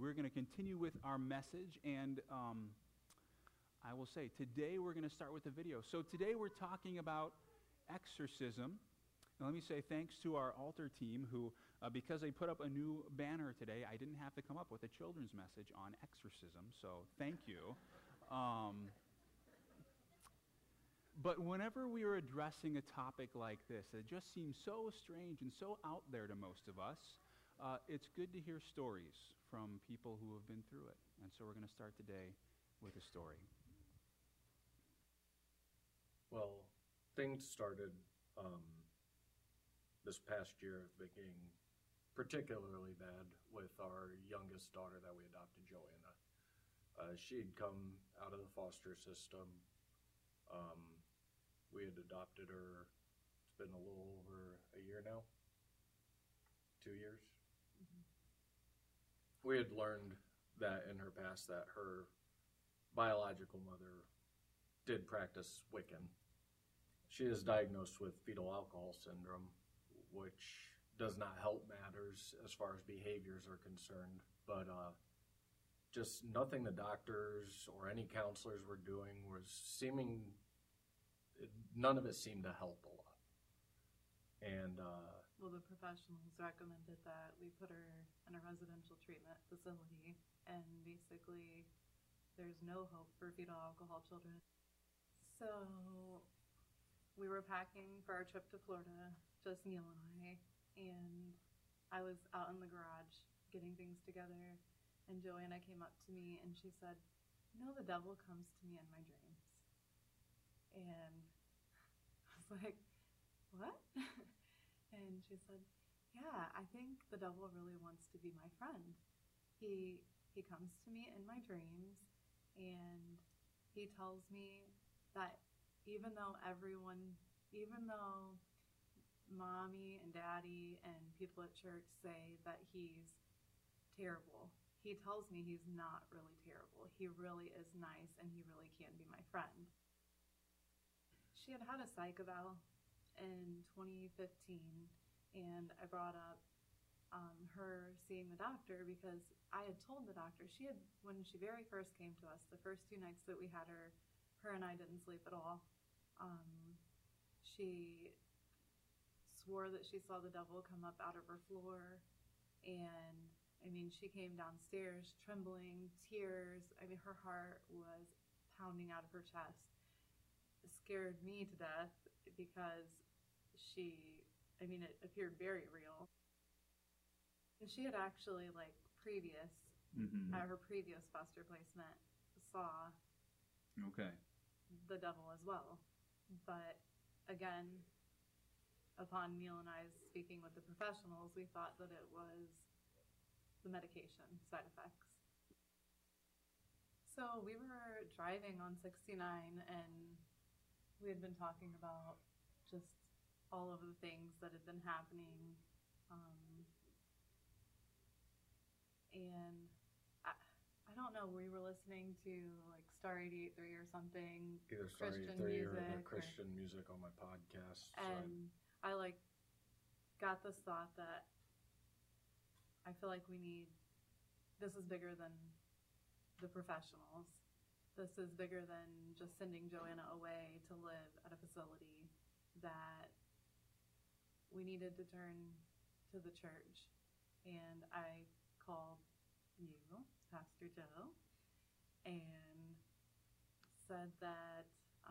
We're going to continue with our message, and I will say, today we're going to start with the video. So today we're talking about exorcism. And let me say thanks to our altar team who, because they put up a new banner today, I didn't have to come up with a children's message on exorcism, so thank you. But whenever we are addressing a topic like this, it just seems so strange and so out there to most of us. It's good to hear stories from people who have been through it. And so we're going to start today with a story. Well, things started this past year being particularly bad with our youngest daughter that we adopted, Joanna. She'd come out of the foster system. We had adopted her, it's been a little over a year now, 2 years. Mm-hmm. We had learned that in her past that her biological mother did practice Wiccan. She is diagnosed with fetal alcohol syndrome, which does not help matters as far as behaviors are concerned, but just nothing the doctors or any counselors were doing none of it seemed to help a lot. And well, the professionals recommended that we put her in a residential treatment facility, and basically there's no hope for fetal alcohol children. So we were packing for our trip to Florida, just Neil and I was out in the garage getting things together, and Joanna came up to me and she said, "You know, the devil comes to me in my dreams." And I was like, "What?" And she said, "Yeah, I think the devil really wants to be my friend. He comes to me in my dreams, and he tells me that even though mommy and daddy and people at church say that he's terrible, he tells me he's not really terrible. He really is nice, and he really can be my friend." She had had a psych eval in 2015, and I brought up her seeing the doctor because I had told the doctor, when she very first came to us, the first 2 nights that we had her and I didn't sleep at all. She swore that she saw the devil come up out of her floor, and she came downstairs trembling, tears. Her heart was pounding out of her chest. It scared me to death because it appeared very real. And she had actually, at her previous foster placement, saw the devil as well. But again, upon Neil and I speaking with the professionals, we thought that it was the medication side effects. So we were driving on 69, and we had been talking about just all of the things that had been happening. And I don't know, we were listening to Star 88.3 or something. Either Star 88.3 or the Christian music on my podcast. And I got this thought that I feel like this is bigger than the professionals. This is bigger than just sending Joanna away to live at a facility, that we needed to turn to the church. And I called you, Pastor Joe, and said that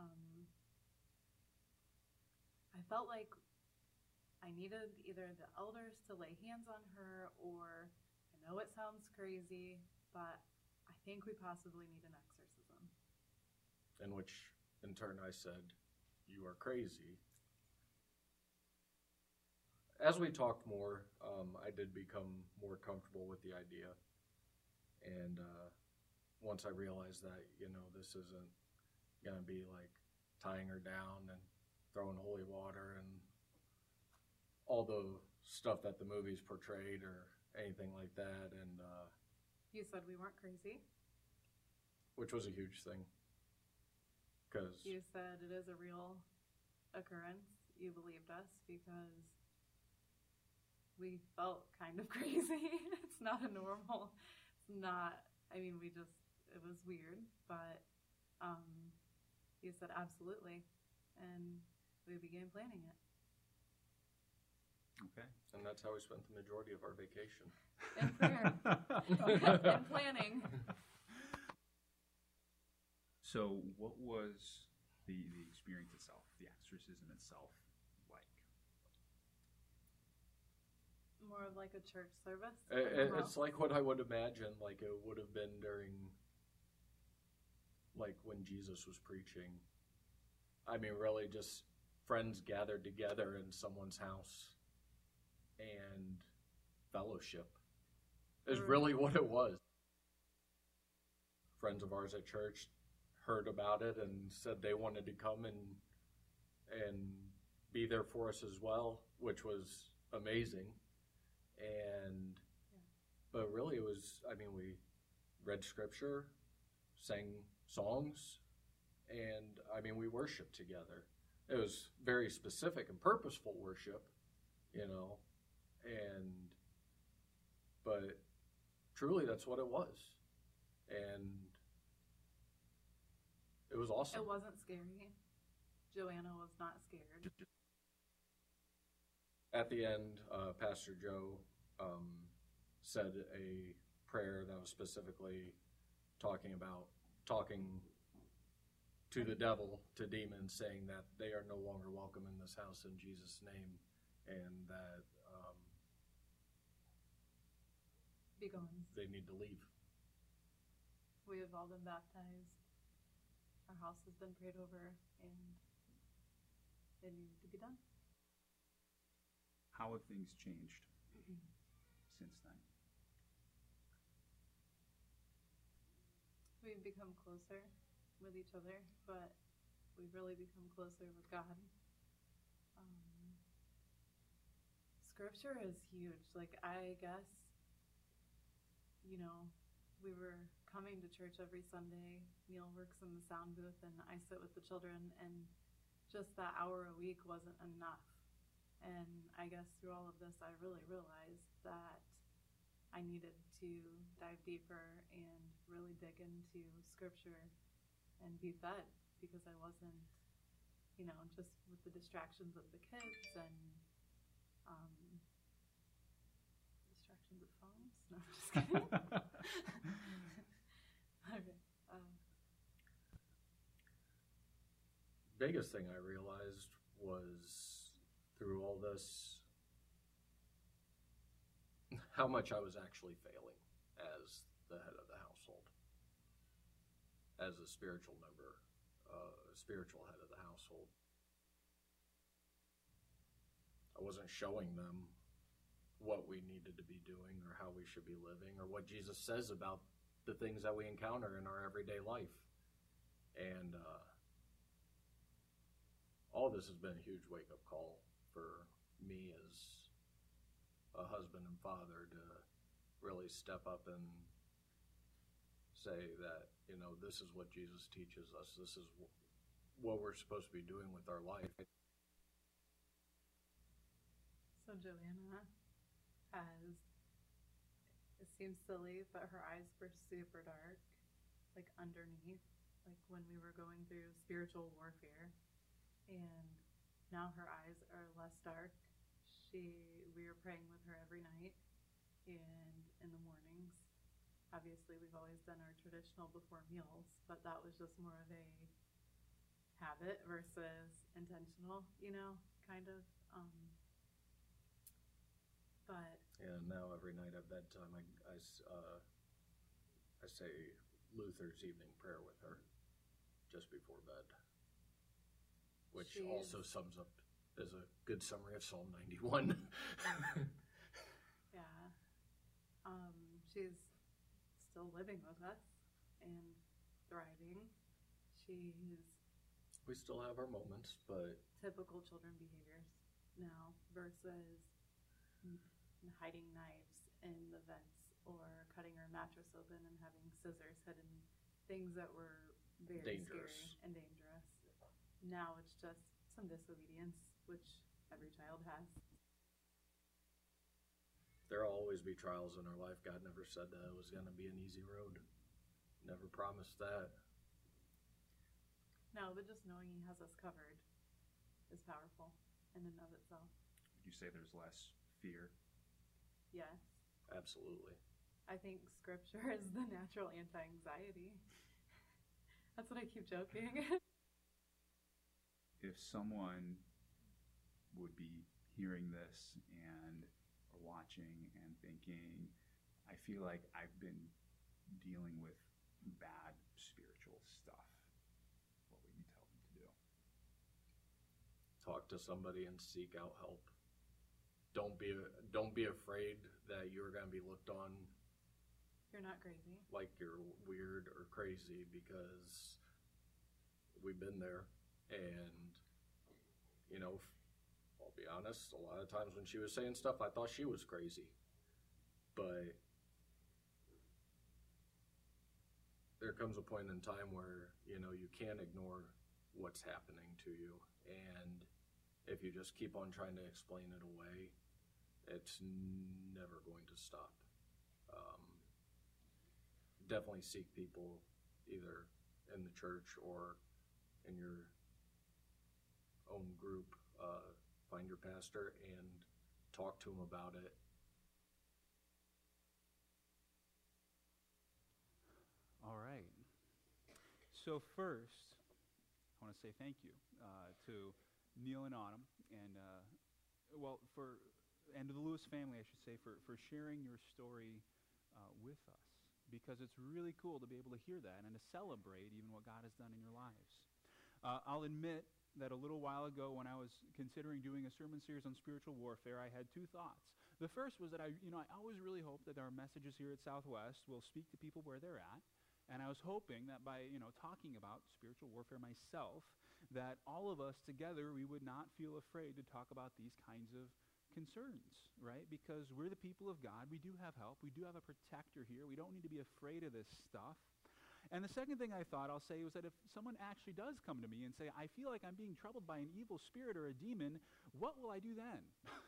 I felt like I needed either the elders to lay hands on her, or I know it sounds crazy, but I think we possibly need an exorcism. In which, in turn, I said, "You are crazy." As we talked more, I did become more comfortable with the idea. And once I realized that, this isn't going to be like tying her down and throwing holy water and all the stuff that the movies portrayed or anything like that. And you said we weren't crazy. Which was a huge thing. Because you said it is a real occurrence. You believed us because we felt kind of crazy. It's not not, I mean, it was weird, but he said absolutely, and we began planning it. Okay. And that's how we spent the majority of our vacation. In prayer. And planning. So what was the experience itself, the exorcism itself, like? More of like a church service. It's like what I would imagine, like it would have been during, like when Jesus was preaching. I mean, really just friends gathered together in someone's house and fellowship is really what it was. Friends of ours at church heard about it and said they wanted to come and be there for us as well, which was amazing. And but really it was, I mean, we read scripture, sang songs, and I mean we worshiped together. It was very specific and purposeful worship, you know, but truly that's what it was. And it was awesome. It wasn't scary. Joanna was not scared. At the end, Pastor Joe said a prayer that was specifically talking to the devil, to demons, saying that they are no longer welcome in this house in Jesus' name, and that Be gone. they need to leave. We have all been baptized. Our house has been prayed over, and it needed to be done. How have things changed since then? We've become closer with each other, but we've really become closer with God. Scripture is huge. Like, I guess, you know, we were coming to church every Sunday. Neil works in the sound booth, and I sit with the children, and just that hour a week wasn't enough. And I guess through all of this, I really realized that I needed to dive deeper and really dig into scripture and be fed, because I wasn't, you know, just with the distractions of the kids and distractions of phones. No, I'm just kidding. Okay. Biggest thing I realized was through all this how much I was actually failing as the head of the household, as a spiritual member, spiritual head of the household. I wasn't showing them what we needed to be doing or how we should be living or what Jesus says about the things that we encounter in our everyday life. And all this has been a huge wake-up call for me as a husband and father to really step up and say that, you know, this is what Jesus teaches us. This is what we're supposed to be doing with our life. So Joanna has, it seems silly, but her eyes were super dark, like underneath, like when we were going through spiritual warfare. And now her eyes are less dark. We are praying with her every night and in the mornings. Obviously, we've always done our traditional before meals, but that was just more of a habit versus intentional, you know, kind of. But yeah, now every night at bedtime, I say Luther's evening prayer with her just before bed, which also sums up as a good summary of Psalm 91. Yeah. She's still living with us and thriving. We still have our moments, but typical children behaviors now versus hiding knives in the vents or cutting her mattress open and having scissors hidden, things that were very dangerous. Scary and dangerous. Now it's just some disobedience, which every child has. There will always be trials in our life. God never said that it was going to be an easy road. Never promised that. No, but just knowing He has us covered is powerful in and of itself. Would you say there's less fear? Yes. Absolutely. I think Scripture is the natural anti-anxiety. That's what I keep joking. If someone would be hearing this and or watching and thinking, I feel like I've been dealing with bad spiritual stuff, what would you tell them to do? Talk to somebody and seek out help. Don't be afraid that you're going to be looked on You're not crazy. like you're weird or crazy, because we've been there. And I'll be honest, a lot of times when she was saying stuff, I thought she was crazy. But there comes a point in time where you can't ignore what's happening to you, and if you just keep on trying to explain it away, it's never going to stop. Definitely seek people either in the church or in your own group. Find your pastor and talk to him about it. All right. So first, I want to say thank you to Neil and Autumn, and and to the Lewis family, I should say, for sharing your story with us, because it's really cool to be able to hear that and to celebrate even what God has done in your lives. I'll admit that a little while ago, when I was considering doing a sermon series on spiritual warfare, I had two thoughts. The first was that I always really hope that our messages here at Southwest will speak to people where they're at. And I was hoping that by, talking about spiritual warfare myself, that all of us together, we would not feel afraid to talk about these kinds of concerns, right? Because we're the people of God. We do have help. We do have a protector here. We don't need to be afraid of this stuff. And the second thing I thought I'll say was that if someone actually does come to me and say, I feel like I'm being troubled by an evil spirit or a demon, what will I do then?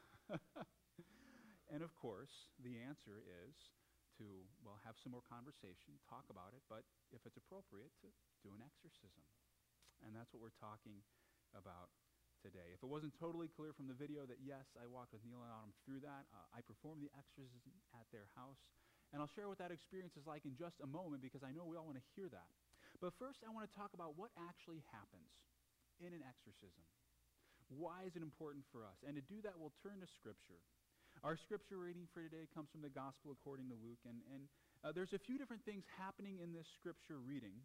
And of course, the answer is to, have some more conversation, talk about it, but if it's appropriate, to do an exorcism. And that's what we're talking about today. If it wasn't totally clear from the video that, yes, I walked with Neil and Autumn through that, I performed the exorcism at their house. And I'll share what that experience is like in just a moment, because I know we all want to hear that. But first, I want to talk about what actually happens in an exorcism. Why is it important for us? And to do that, we'll turn to Scripture. Our Scripture reading for today comes from the Gospel according to Luke. And there's a few different things happening in this Scripture reading.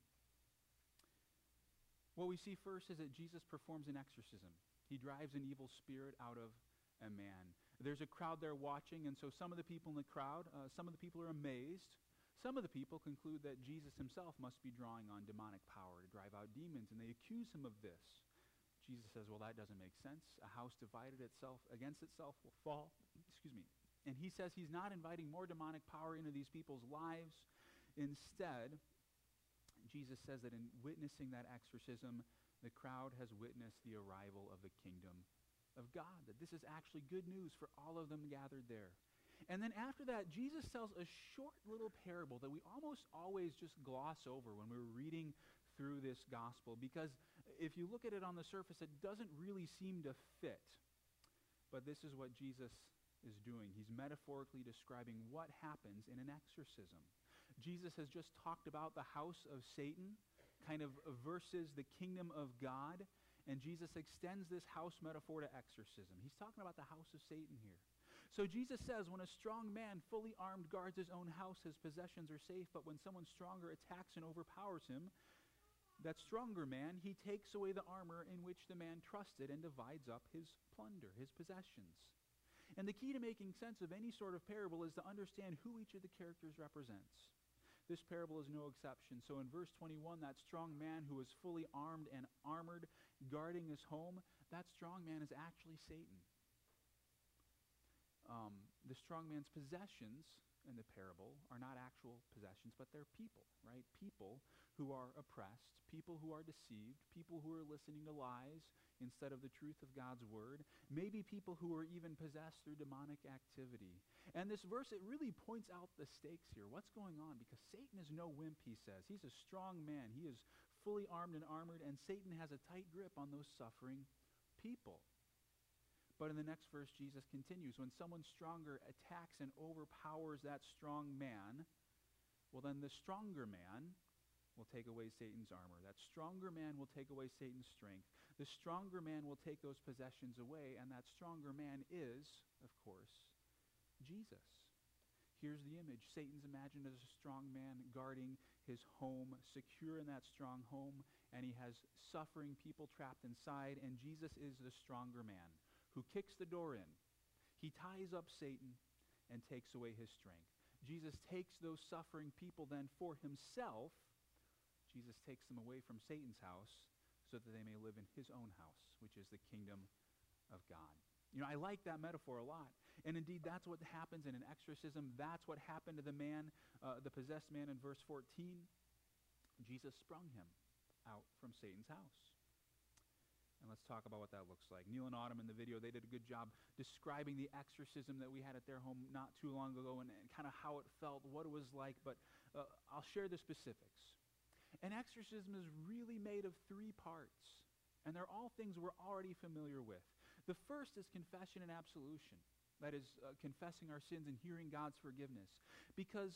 What we see first is that Jesus performs an exorcism. He drives an evil spirit out of a man. There's a crowd there watching, and so some of the people in the crowd, some of the people are amazed. Some of the people conclude that Jesus himself must be drawing on demonic power to drive out demons, and they accuse him of this. Jesus says, well, that doesn't make sense. A house divided against itself will fall. And he says he's not inviting more demonic power into these people's lives. Instead, Jesus says that in witnessing that exorcism, the crowd has witnessed the arrival of the kingdom of God, that this is actually good news for all of them gathered there. And then after that, Jesus tells a short little parable that we almost always just gloss over when we're reading through this gospel, because if you look at it on the surface, it doesn't really seem to fit. But this is what Jesus is doing. He's metaphorically describing what happens in an exorcism. Jesus has just talked about the house of Satan, kind of versus the kingdom of God. And Jesus extends this house metaphor to exorcism. He's talking about the house of Satan here. So Jesus says, when a strong man fully armed guards his own house, his possessions are safe. But when someone stronger attacks and overpowers him, that stronger man, he takes away the armor in which the man trusted and divides up his plunder, his possessions. And the key to making sense of any sort of parable is to understand who each of the characters represents. This parable is no exception. So in verse 21, that strong man who is fully armed and armored, guarding his home, that strong man is actually Satan. The strong man's possessions in the parable are not actual possessions, but they're people, right? People who are oppressed, people who are deceived, people who are listening to lies, instead of the truth of God's word. Maybe people who are even possessed through demonic activity. And this verse, it really points out the stakes here. What's going on? Because Satan is no wimp, he says. He's a strong man. He is fully armed and armored, and Satan has a tight grip on those suffering people. But in the next verse, Jesus continues, when someone stronger attacks and overpowers that strong man, well, then the stronger man will take away Satan's armor. That stronger man will take away Satan's strength. The stronger man will take those possessions away, and that stronger man is, of course, Jesus. Here's the image. Satan's imagined as a strong man guarding his home, secure in that strong home, and he has suffering people trapped inside, and Jesus is the stronger man who kicks the door in. He ties up Satan and takes away his strength. Jesus takes those suffering people then for himself. Jesus takes them away from Satan's house so that they may live in his own house, which is the kingdom of God. You know, I like that metaphor a lot. And indeed, that's what happens in an exorcism. That's what happened to the man, the possessed man in verse 14. Jesus sprung him out from Satan's house. And let's talk about what that looks like. Neil and Autumn in the video, they did a good job describing the exorcism that we had at their home not too long ago and kind of how it felt, what it was like. But I'll share the specifics. An exorcism is really made of 3 parts. And they're all things we're already familiar with. The first is confession and absolution. That is, confessing our sins and hearing God's forgiveness. Because,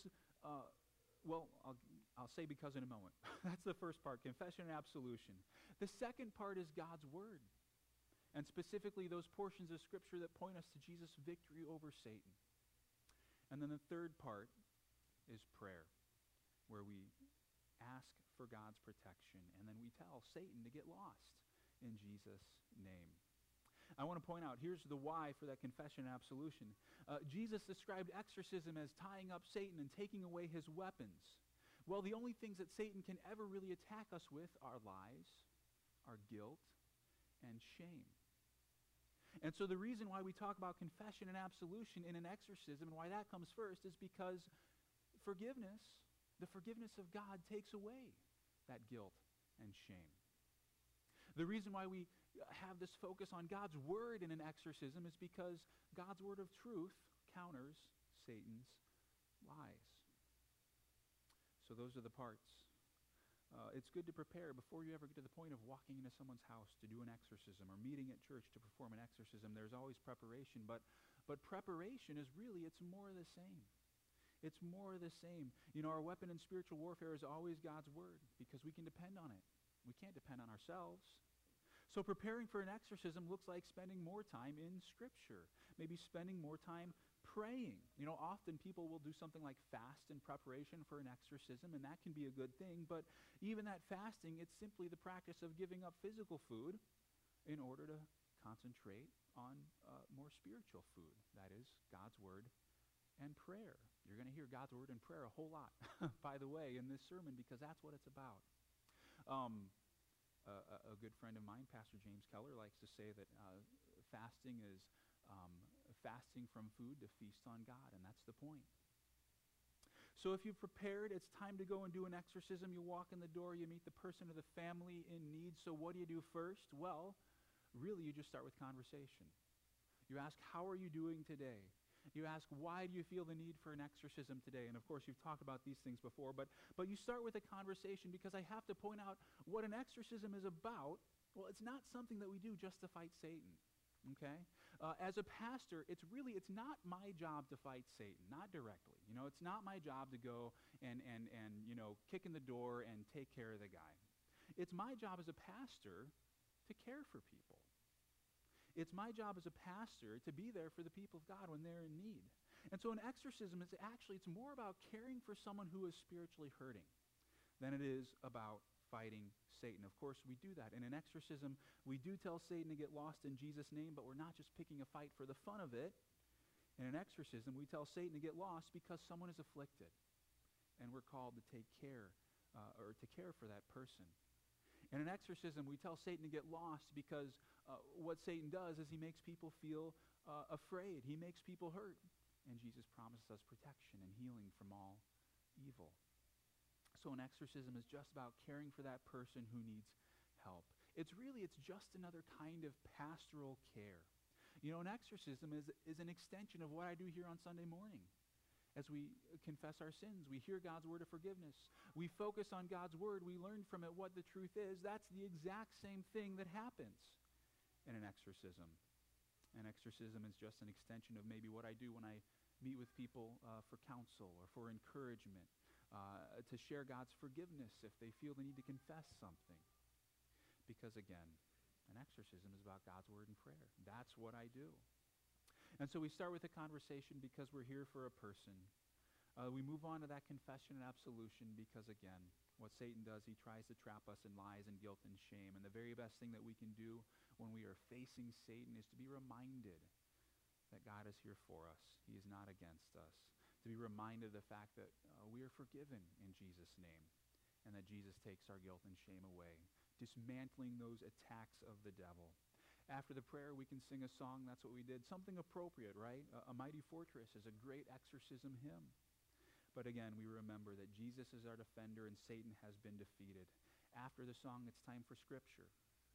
I'll say because in a moment. That's the first part, confession and absolution. The second part is God's word. And specifically those portions of Scripture that point us to Jesus' victory over Satan. And then the third part is prayer, where we ask for God's protection, and then we tell Satan to get lost in Jesus' name. I want to point out, here's the why for that confession and absolution. Jesus described exorcism as tying up Satan and taking away his weapons. Well, the only things that Satan can ever really attack us with are lies, our guilt, and shame. And so the reason why we talk about confession and absolution in an exorcism and why that comes first is because forgiveness, the forgiveness of God, takes away that guilt and shame. The reason why we have this focus on God's word in an exorcism is because God's word of truth counters Satan's lies. So those are the parts. It's good to prepare before you ever get to the point of walking into someone's house to do an exorcism or meeting at church to perform an exorcism. There's always preparation, but preparation is really, it's more of the same. It's more of the same. You know, our weapon in spiritual warfare is always God's word because we can depend on it. We can't depend on ourselves. So preparing for an exorcism looks like spending more time in Scripture, maybe spending more time praying. You know, often people will do something like fast in preparation for an exorcism, and that can be a good thing, but even that fasting, it's simply the practice of giving up physical food in order to concentrate on more spiritual food, that is, God's Word and prayer. You're going to hear God's Word and prayer a whole lot, by the way, in this sermon, because that's what it's about. A good friend of mine, Pastor James Keller, likes to say that fasting is fasting from food to feast on God, and that's the point. So if you've prepared, it's time to go and do an exorcism. You walk in the door, you meet the person or the family in need. So what do you do first? Well, really you just start with conversation. You ask, how are you doing today? You ask, why do you feel the need for an exorcism today? And of course, you've talked about these things before, but you start with a conversation because I have to point out what an exorcism is about. Well, it's not something that we do just to fight Satan, okay? As a pastor, it's not my job to fight Satan, not directly. You know, it's not my job to go and kick in the door and take care of the guy. It's my job as a pastor to care for people. It's my job as a pastor to be there for the people of God when they're in need. And so an exorcism is it's more about caring for someone who is spiritually hurting than it is about fighting Satan. Of course, we do that. In an exorcism, we do tell Satan to get lost in Jesus' name, but we're not just picking a fight for the fun of it. In an exorcism, we tell Satan to get lost because someone is afflicted, and we're called to take care or to care for that person. In an exorcism, we tell Satan to get lost because what Satan does is he makes people feel afraid. He makes people hurt. And Jesus promises us protection and healing from all evil. So an exorcism is just about caring for that person who needs help. It's just another kind of pastoral care. An exorcism is an extension of what I do here on Sunday morning. As we confess our sins, we hear God's word of forgiveness. We focus on God's word. We learn from it what the truth is. That's the exact same thing that happens in an exorcism. An exorcism is just an extension of maybe what I do when I meet with people for counsel or for encouragement, to share God's forgiveness if they feel the need to confess something. Because again, an exorcism is about God's word and prayer. That's what I do. And so we start with a conversation because we're here for a person. We move on to that confession and absolution because, again, what Satan does, he tries to trap us in lies and guilt and shame. And the very best thing that we can do when we are facing Satan is to be reminded that God is here for us. He is not against us. To be reminded of the fact that we are forgiven in Jesus' name and that Jesus takes our guilt and shame away, dismantling those attacks of the devil. After the prayer, we can sing a song. That's what we did. Something appropriate, right? A Mighty Fortress is a great exorcism hymn. But again, we remember that Jesus is our defender and Satan has been defeated. After the song, it's time for Scripture.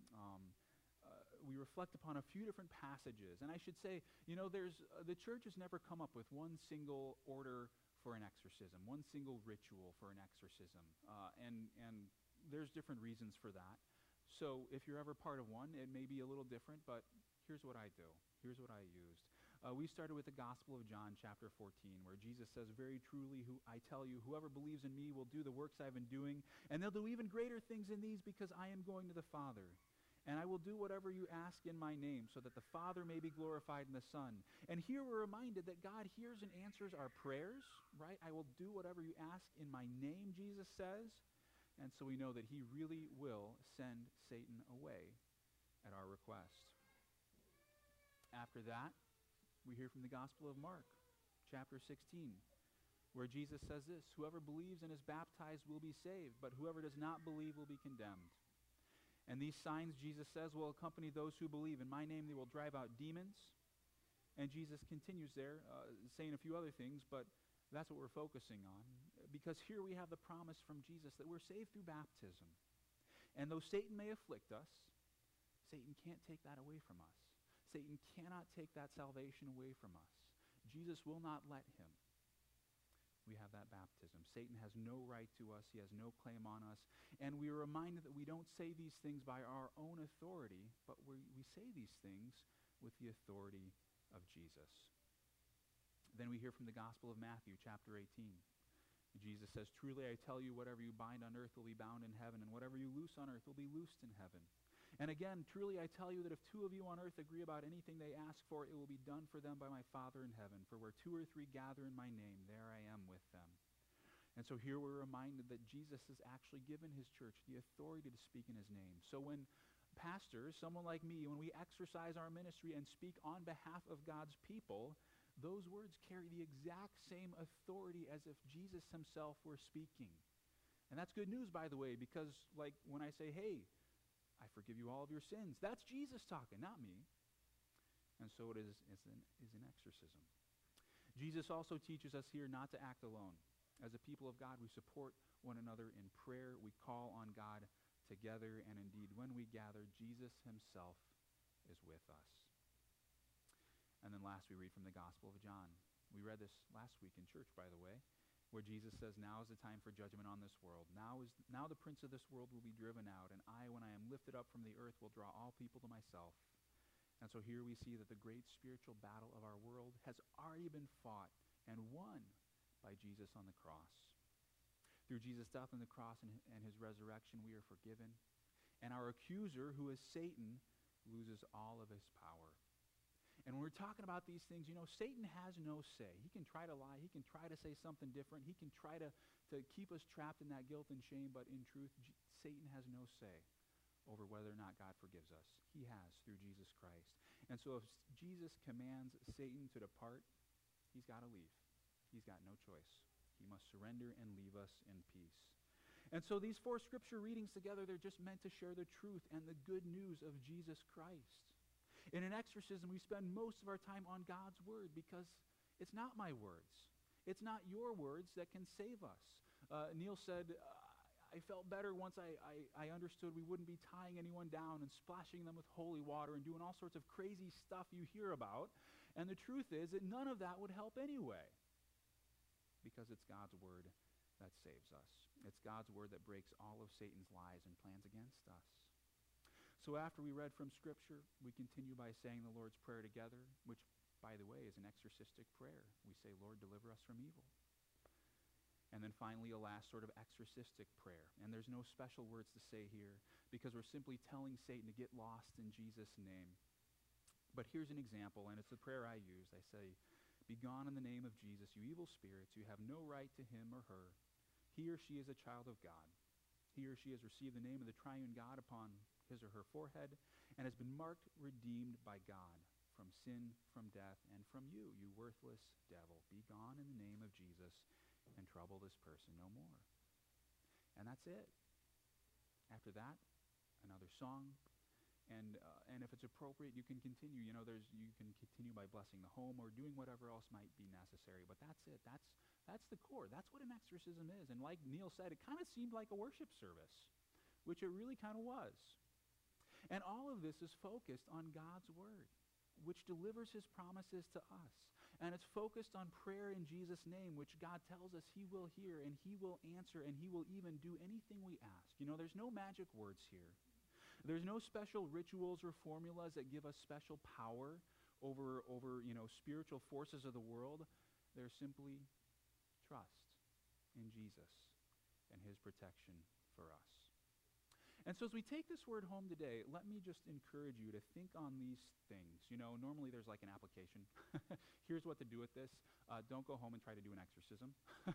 We reflect upon a few different passages. And I should say, the church has never come up with one single order for an exorcism, one single ritual for an exorcism. And there's different reasons for that. So if you're ever part of one, it may be a little different, but here's what I do. Here's what I used. We started with the Gospel of John, chapter 14, where Jesus says, "Very truly, I tell you, whoever believes in me will do the works I've been doing, and they'll do even greater things than these because I am going to the Father. And I will do whatever you ask in my name, so that the Father may be glorified in the Son." And here we're reminded that God hears and answers our prayers, right? I will do whatever you ask in my name, Jesus says. And so we know that he really will send Satan away at our request. After that, we hear from the Gospel of Mark, chapter 16, where Jesus says this, "Whoever believes and is baptized will be saved, but whoever does not believe will be condemned. And these signs," Jesus says, "will accompany those who believe. In my name they will drive out demons." And Jesus continues there, saying a few other things, but that's what we're focusing on. Because here we have the promise from Jesus that we're saved through baptism. And though Satan may afflict us, Satan can't take that away from us. Satan cannot take that salvation away from us. Jesus will not let him. We have that baptism. Satan has no right to us. He has no claim on us. And we are reminded that we don't say these things by our own authority, but we say these things with the authority of Jesus. Then we hear from the Gospel of Matthew, chapter 18. Jesus says, "Truly I tell you, whatever you bind on earth will be bound in heaven, and whatever you loose on earth will be loosed in heaven. And again, truly I tell you that if two of you on earth agree about anything they ask for, it will be done for them by my Father in heaven. For where 2 or 3 gather in my name, there I am with them." And so here we're reminded that Jesus has actually given his church the authority to speak in his name. So when pastors, someone like me, when we exercise our ministry and speak on behalf of God's people, those words carry the exact same authority as if Jesus himself were speaking. And that's good news, by the way, because like when I say, "Hey, I forgive you all of your sins," that's Jesus talking, not me. And so it is an exorcism. Jesus also teaches us here not to act alone. As a people of God, we support one another in prayer. We call on God together, and indeed, when we gather, Jesus himself is with us. And then last, we read from the Gospel of John. We read this last week in church, by the way, where Jesus says, "Now is the time for judgment on this world. Now the prince of this world will be driven out, and I, when I am lifted up from the earth, will draw all people to myself." And so here we see that the great spiritual battle of our world has already been fought and won by Jesus on the cross. Through Jesus' death on the cross and his resurrection, we are forgiven. And our accuser, who is Satan, loses all of his power. And when we're talking about these things, Satan has no say. He can try to lie. He can try to say something different. He can try to keep us trapped in that guilt and shame. But in truth, Satan has no say over whether or not God forgives us. He has through Jesus Christ. And so if Jesus commands Satan to depart, he's got to leave. He's got no choice. He must surrender and leave us in peace. And so these 4 scripture readings together, they're just meant to share the truth and the good news of Jesus Christ. In an exorcism, we spend most of our time on God's word because it's not my words. It's not your words that can save us. Neil said, I felt better once I understood we wouldn't be tying anyone down and splashing them with holy water and doing all sorts of crazy stuff you hear about. And the truth is that none of that would help anyway, because it's God's word that saves us. It's God's word that breaks all of Satan's lies and plans against us. So after we read from Scripture, we continue by saying the Lord's Prayer together, which, by the way, is an exorcistic prayer. We say, Lord, deliver us from evil. And then finally, a last sort of exorcistic prayer. And there's no special words to say here, because we're simply telling Satan to get lost in Jesus' name. But here's an example, and it's the prayer I use. I say, be gone in the name of Jesus, you evil spirits. You have no right to him or her. He or she is a child of God. He or she has received the name of the triune God upon his or her forehead and has been marked redeemed by God from sin, from death, and from you, you worthless devil. Be gone in the name of Jesus and trouble this person no more. And that's it. After that, another song. And if it's appropriate, you can continue. You can continue by blessing the home or doing whatever else might be necessary. But that's it. That's the core. That's what an exorcism is. And like Neil said, it kind of seemed like a worship service, which it really kind of was. And all of this is focused on God's word, which delivers his promises to us. And it's focused on prayer in Jesus' name, which God tells us he will hear and he will answer and he will even do anything we ask. There's no magic words here. There's no special rituals or formulas that give us special power over spiritual forces of the world. There's simply trust in Jesus and his protection for us. And so as we take this word home today, let me just encourage you to think on these things. Normally there's like an application. Here's what to do with this. Don't go home and try to do an exorcism.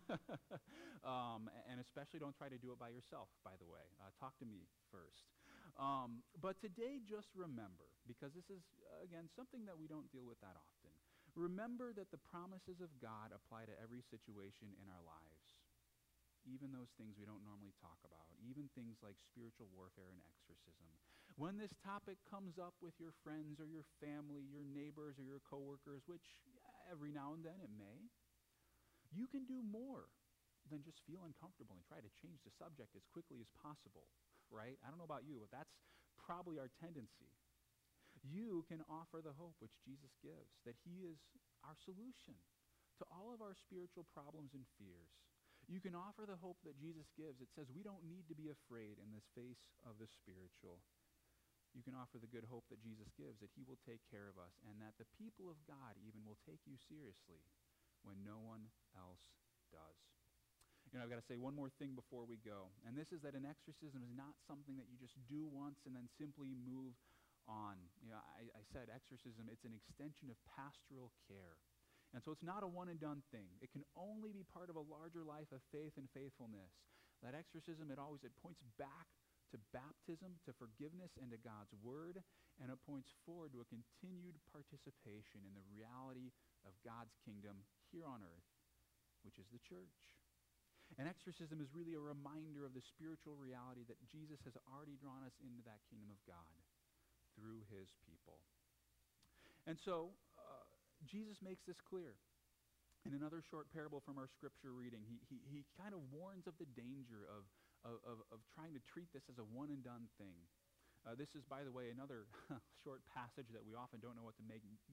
And especially don't try to do it by yourself, by the way. Talk to me first. But today just remember, because this is, again, something that we don't deal with that often. Remember that the promises of God apply to every situation in our lives. Even those things we don't normally talk about, even things like spiritual warfare and exorcism. When this topic comes up with your friends or your family, your neighbors or your coworkers, which every now and then it may, you can do more than just feel uncomfortable and try to change the subject as quickly as possible, right? I don't know about you, but that's probably our tendency. You can offer the hope which Jesus gives, that he is our solution to all of our spiritual problems and fears. You can offer the hope that Jesus gives. It says we don't need to be afraid in this face of the spiritual. You can offer the good hope that Jesus gives, that he will take care of us, and that the people of God even will take you seriously when no one else does. I've got to say one more thing before we go, and this is that an exorcism is not something that you just do once and then simply move on. I said exorcism, it's an extension of pastoral care. And so it's not a one-and-done thing. It can only be part of a larger life of faith and faithfulness. That exorcism, it points back to baptism, to forgiveness, and to God's word, and it points forward to a continued participation in the reality of God's kingdom here on earth, which is the church. An exorcism is really a reminder of the spiritual reality that Jesus has already drawn us into that kingdom of God through his people. And so, Jesus makes this clear. In another short parable from our scripture reading, he kind of warns of the danger of trying to treat this as a one-and-done thing. This is, by the way, another short passage that we often don't know what to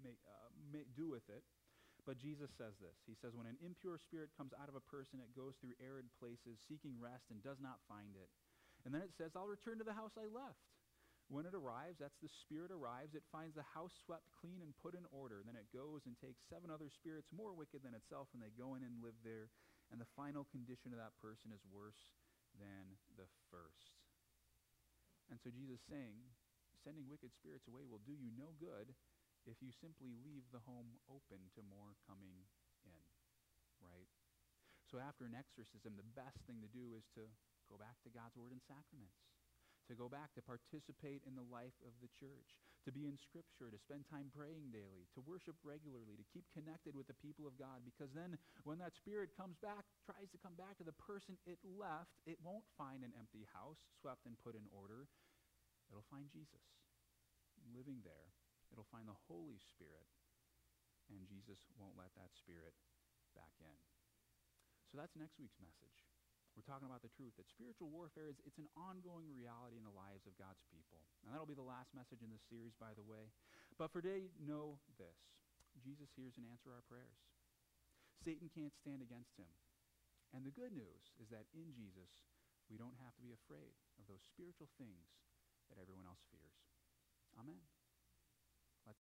do with it. But Jesus says this. He says, when an impure spirit comes out of a person, it goes through arid places, seeking rest, and does not find it. And then it says, I'll return to the house I left. When it arrives, that's the spirit arrives, it finds the house swept clean and put in order. Then it goes and takes 7 other spirits more wicked than itself, and they go in and live there. And the final condition of that person is worse than the first. And so Jesus is saying, sending wicked spirits away will do you no good if you simply leave the home open to more coming in, right? So after an exorcism, the best thing to do is to go back to God's word and sacraments. To go back, to participate in the life of the church, to be in Scripture, to spend time praying daily, to worship regularly, to keep connected with the people of God, because then when that spirit comes back, tries to come back to the person it left, it won't find an empty house swept and put in order. It'll find Jesus living there. It'll find the Holy Spirit, and Jesus won't let that spirit back in. So that's next week's message. We're talking about the truth, that spiritual warfare it's an ongoing reality in the lives of God's people. And that'll be the last message in this series, by the way. But for today, know this. Jesus hears and answers our prayers. Satan can't stand against him. And the good news is that in Jesus, we don't have to be afraid of those spiritual things that everyone else fears. Amen.